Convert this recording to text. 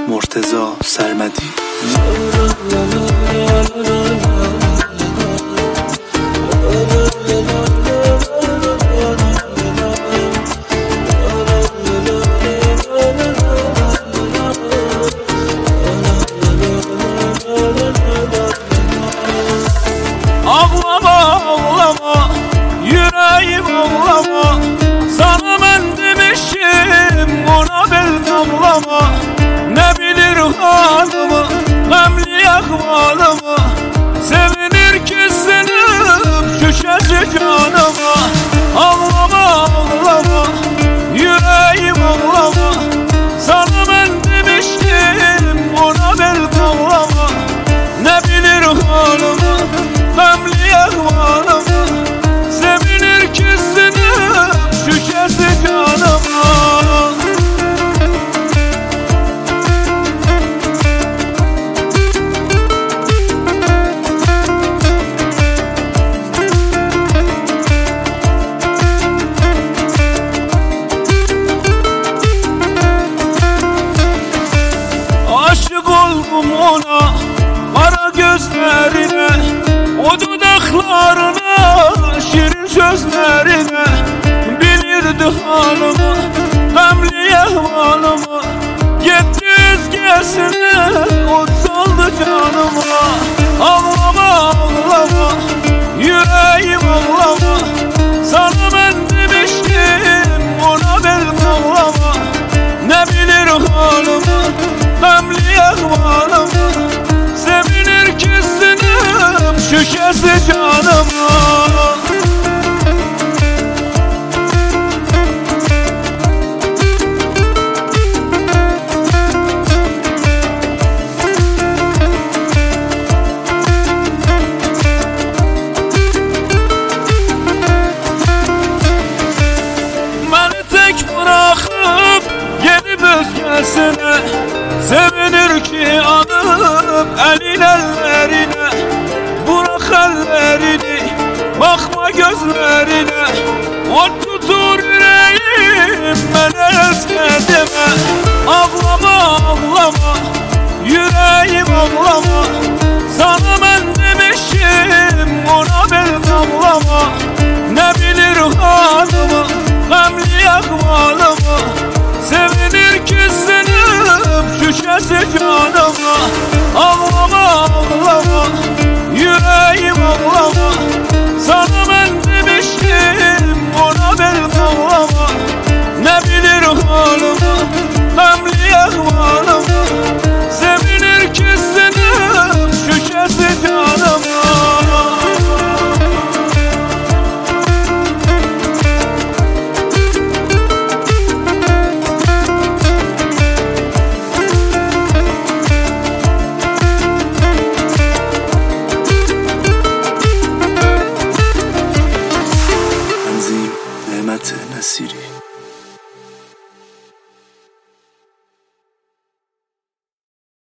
مرتضی سرمدی. Ağlama ağlama yüreğim ağlama, sana ben demişim ona bel ağlama. Ne bilir halımı memli ahvalımı, sevinir kesinip şüşesi canıma. Ağlama ağlama yüreğim ağlama, sana ben demişim ona bel ağlama. Ne bilir halımı memli ahvalımı, sevinir kesinip şüşesi canıma. Aşık oldum ona, kara gözlerine, o dudaklarına, şirin sözlerine. Bilirdi halımı, memli ahvalımı, gitti özgesine, ot saldı canıma. Ağlama ağlama yüreğim ağlama, sana ben demiştim ona bel ağlama. Ne bilir halımı memli ahvalımı, sevinir kesinip şüşesi canıma. Beni tek bırakıp gidip özgesine, sevinir ki anıp elin ellerine. Bırak ellerini, bakma gözlerine, ot tutur yüreğim bana özledime. Ağlama ağlama yüreğim ağlama, sana ben demişim ona bel ağlama. Ne bilir halımı memli ahvalımı, sevinir kesinip şüşesi canıma. Ağlama ağlama yüreğim ağlama, sana ben demiştim ona bel ağlama. Ne bilir halımı memli ahvalımı, sevinir kesinip şüşesi canıma. تنظیم نعمت نصیری.